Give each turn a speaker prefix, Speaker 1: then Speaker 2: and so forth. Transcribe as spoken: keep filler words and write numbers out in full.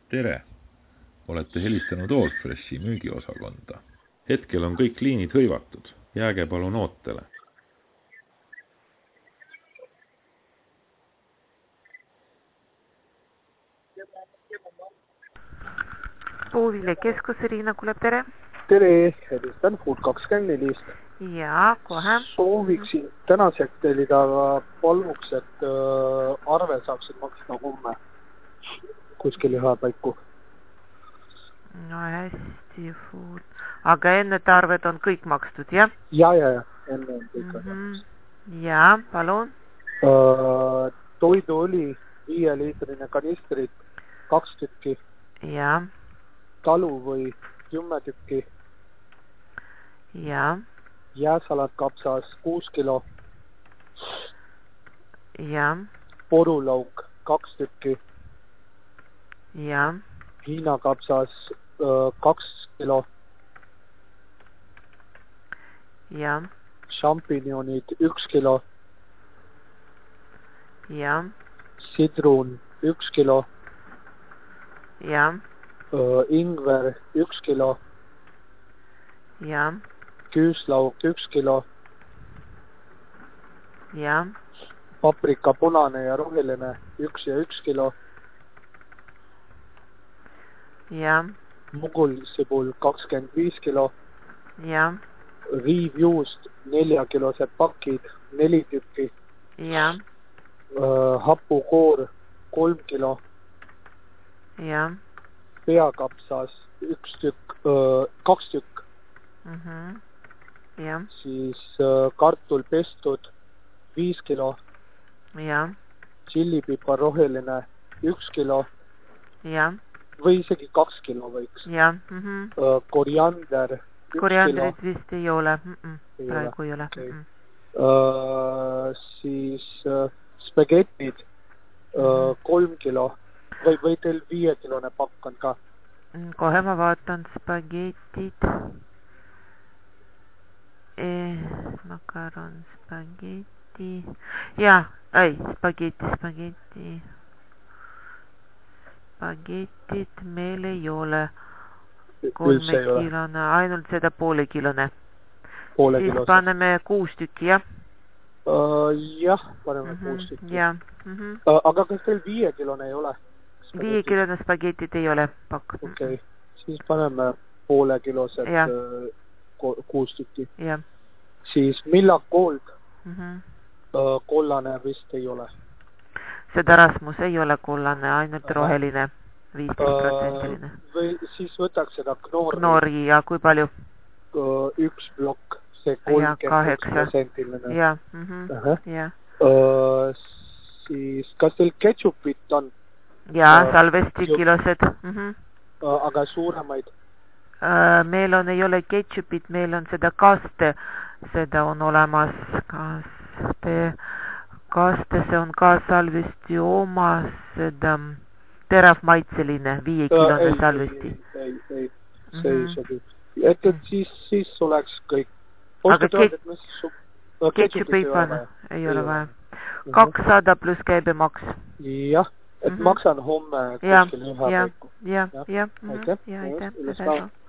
Speaker 1: Tere! Olete helistanud Allfreshi müügiosakonda. Hetkel on kõik liinid hõivatud. Jääge palun ootele.
Speaker 2: Puuvile keskus, Riina kuuleb, tere.
Speaker 3: Tere, helistan Food kakskümmend neli.
Speaker 2: Ja, kohe.
Speaker 3: Sooviksin tänaseks tellida, aga paluks, et äh, arve saaksid maksta homme kuskil ühe paiku.
Speaker 2: No hästi, Food. Aga enne arved on kõik makstud, jah?
Speaker 3: Ja, ja, ja. Enne on kõik
Speaker 2: mm -hmm. Ja, palun.
Speaker 3: Uh, toidu oli viie liitrine kanistrit, kaks tükki.
Speaker 2: Ja.
Speaker 3: Talu või kümme tükki.
Speaker 2: Ja.
Speaker 3: Jääsalat kapsas kuus kilo.
Speaker 2: Ja.
Speaker 3: Porulauk kaks tükki.
Speaker 2: Ja.
Speaker 3: Hiina kapsas uh, kaks kilo.
Speaker 2: Ja.
Speaker 3: Šampinjonid üks kilo.
Speaker 2: Ja.
Speaker 3: Sidrun üks kilo.
Speaker 2: Ja.
Speaker 3: Uh, ingver üks kilo.
Speaker 2: Ja.
Speaker 3: Küüslauk üks kilo.
Speaker 2: Ja.
Speaker 3: Paprika punane ja roheline üks ja üks kilo.
Speaker 2: Ja.
Speaker 3: Mugulsibul kakskümmend viis kilo.
Speaker 2: Ja.
Speaker 3: Riivjuust neljakilosed pakid, neli tükki.
Speaker 2: Ja.
Speaker 3: Uh, hapukoor kolm kilo.
Speaker 2: Ja.
Speaker 3: Peakapsas üks tükk, uh, kaks tükk.
Speaker 2: mm -hmm. Ja.
Speaker 3: Siis uh, kartul pestud viis kilo.
Speaker 2: Ja.
Speaker 3: Tšillipipar roheline üks kilo.
Speaker 2: Ja.
Speaker 3: Või isegi kaks kilo võiks.
Speaker 2: Ja. Mm -hmm.
Speaker 3: uh, koriander
Speaker 2: Koriandrit vist ei ole. Mm -mm.
Speaker 3: Ei
Speaker 2: Praegu
Speaker 3: ole.
Speaker 2: ei ole.
Speaker 3: Okay.
Speaker 2: Mm -mm.
Speaker 3: Uh, siis uh, spagetid uh, kolm kilo. Või, või teil viiekilone pakk on ka?
Speaker 2: Kohe ma vaatan spagetid. Eh, makaron, spageti. Ja, ei, spageti, spageti. Spagetit meil ei ole. Kolmekilone, ainult seda poolekilone.
Speaker 3: Poole
Speaker 2: siis
Speaker 3: kilosest.
Speaker 2: paneme kuus tükki, jah?
Speaker 3: Uh, jah, paneme
Speaker 2: mm -hmm.
Speaker 3: kuus tükki.
Speaker 2: Ja. Mm -hmm.
Speaker 3: uh, aga kas teil viiekilone ei ole?
Speaker 2: Viiekilone spagetit ei ole pakk.
Speaker 3: Okei, okay. Siis paneme poole kilosed uh, kuus tükki.
Speaker 2: Ja.
Speaker 3: Siis Millak Gold
Speaker 2: mm -hmm.
Speaker 3: uh, kollane vist ei ole.
Speaker 2: Seda Rasmus ei ole kollane, ainult Aha. roheline. viisteist protsendiline.
Speaker 3: Või siis võtaks seda Knorri.
Speaker 2: Knorri ja kui palju?
Speaker 3: Üks plokk, see kolmkümmend üks protsendiline.
Speaker 2: Ja, mm -hmm. ja.
Speaker 3: Uh, siis kas teil ketšupit on?
Speaker 2: Ja,
Speaker 3: uh,
Speaker 2: salvesti kilosed. Mm -hmm.
Speaker 3: uh, aga suuremaid?
Speaker 2: Uh, meil on, ei ole ketšupit, meil on seda kaste, seda on olemas. Kaste, kaste, see on ka salvesti oma, seda terav maitseline, viiekilone uh, salvesti.
Speaker 3: Ei, ei, ei, see mm -hmm. ei sobi. Et, et siis, siis oleks kõik.
Speaker 2: Aga ketšup ei pane, ei ole vaja. kakssada pluss käibemaks.
Speaker 3: Jah, et mm -hmm. maksan homme kuskil ühe
Speaker 2: ja,
Speaker 3: paiku.
Speaker 2: Ja, ja, ja,
Speaker 3: aitäh.
Speaker 2: ja, aitäh.